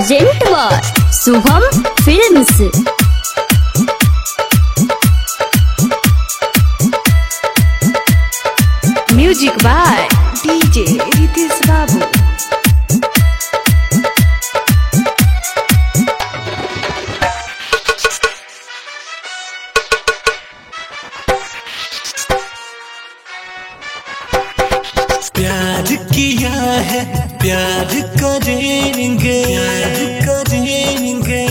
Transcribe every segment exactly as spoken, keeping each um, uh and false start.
Present by Shubham films. Music by DJ Ritesh Babu. प्यार किया है प्यार करेंगे प्यार करेंगे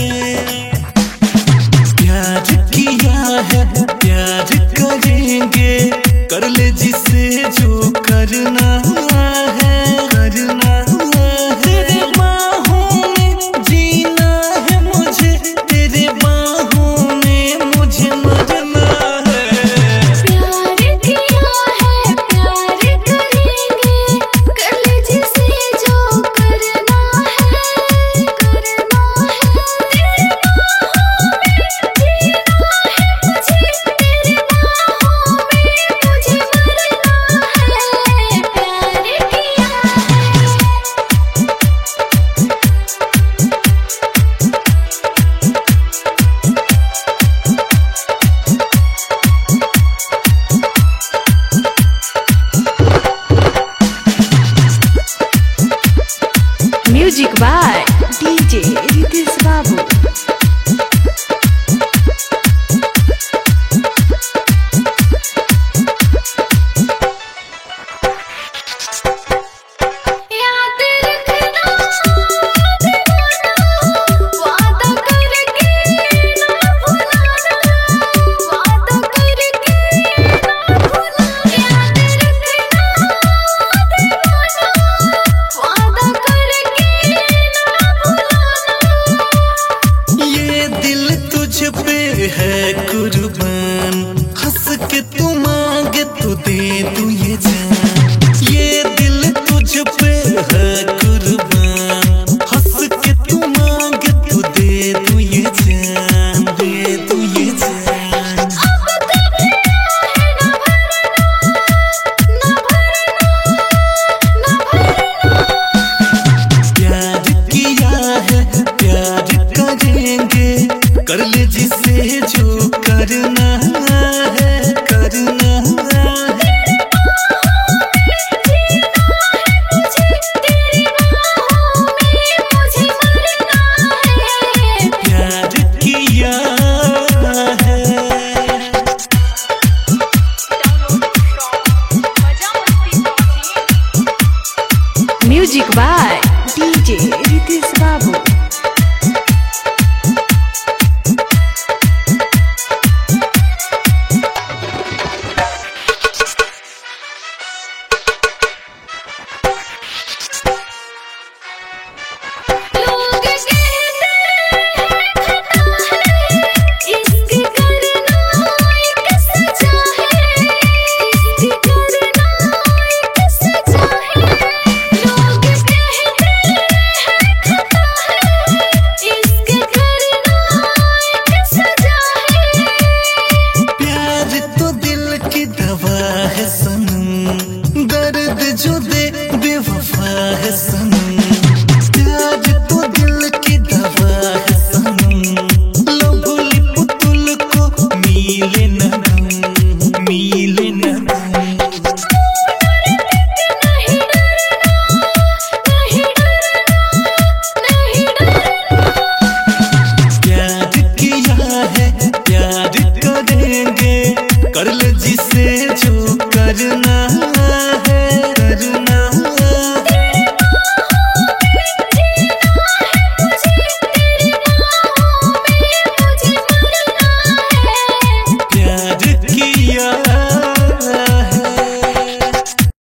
प्यार किया है प्यार करेंगे कर ले जिसे जो करना है करना है। तेरे बाहों में जीना है मुझे तेरे बाहों में मुझे मरना है। प्यार किया है प्यार करेंगे कर ले जिसे जो करना है करना है। तेरे बाहों में जीना है मुझे तेरे बाहों में मुझे मरना है। प्यार किया है। म्यूजिक बाय डीजे रितेश बाबू। याद रखना दीवाना वादा करके ना भुलाना वादा करके ना भुलाना। याद रखना दीवाना वादा करके ना भुलाना। ये दिल तुझ पे है कुर्बान हंस के तुम